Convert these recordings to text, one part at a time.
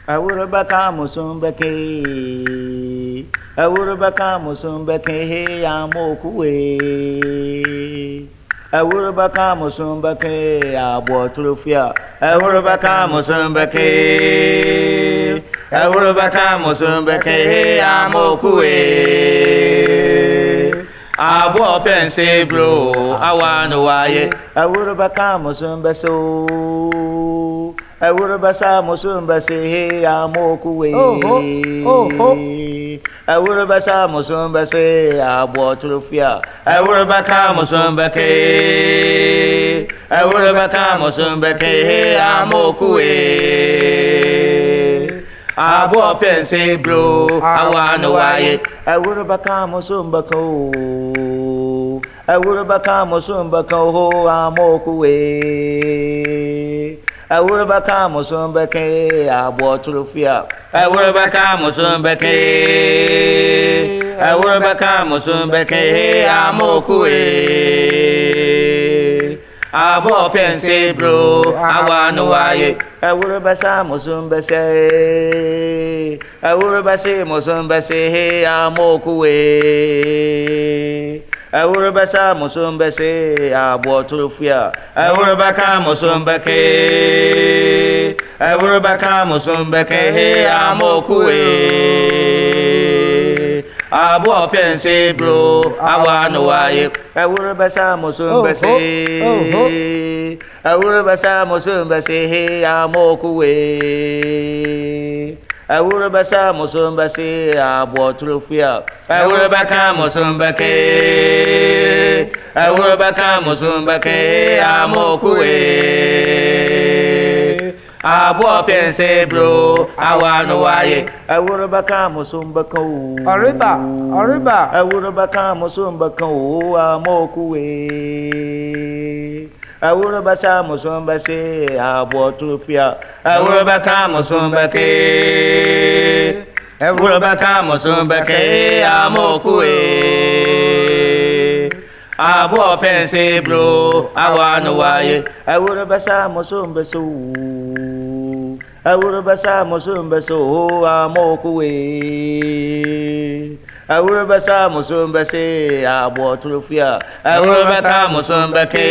Awurabaka musumbeke. Awurabaka musumbeke he amokuwe. Awurabaka musumbeke abotrofia. Awurabaka musumbeke. Awurabaka musumbeke he amokuwe. Abo pense bro awanu waye. Awurabaka musumbeso. Awurabasa musumbese he amokuwe. Awurabasa musumbese abotrofia. Awurabaka musumbeke. Awurabaka musumbeke he amokuwe. Abo pense bro awanu waye. Awurabaka musumbako. Awurabaka musumbako amokuwe. Awurabaka musumbeke abotrofia. Awurabaka musumbeke. Awurabaka musumbeke amokuwe. Abo pense bro awanu waye. Awurabasa musumbese. Awurabase musumbese amokuwe. Awurabasa musumbese abotrofia. Awurabaka musumbeke. Awurabaka musumbeke amokuwe. Abo pense bro awanu waye. Awurabasa musumbese. Awurabasa musumbese amokuwe. Awurabasa musumbese abotrofia. Awurabaka musumbeke. Awurabaka musumbeke amokuwe. Abo pense bro awanu waye. Awurabaka musumbako. Oriba. Awurabaka musumbako amokuwe. Awurabasa musumbese abotrofia. Awurabaka musumbeke. Awurabaka musumbeke amokuwe. Abo pense bro awanu waye. Awurabasa musumbeso. Awurabasa musumbeso amokuwe. Awurabasa musumbese abotrofia. Awurabaka musumbeke.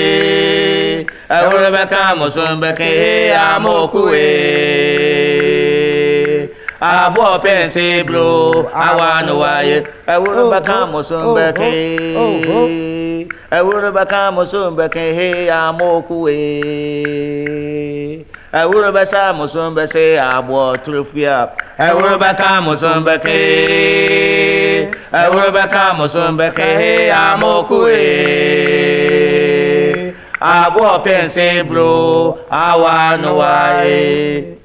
Awurabaka musumbeke amokuwe. Abo pense bro awanu waye. Awurabaka musumbeke. Awurabaka musumbeke amokuwe. Awurabasa musumbese abotrofia. Awurabaka musumbeke. Awurabaka musumbeke amokuwe. Abo pense bro awanu waye.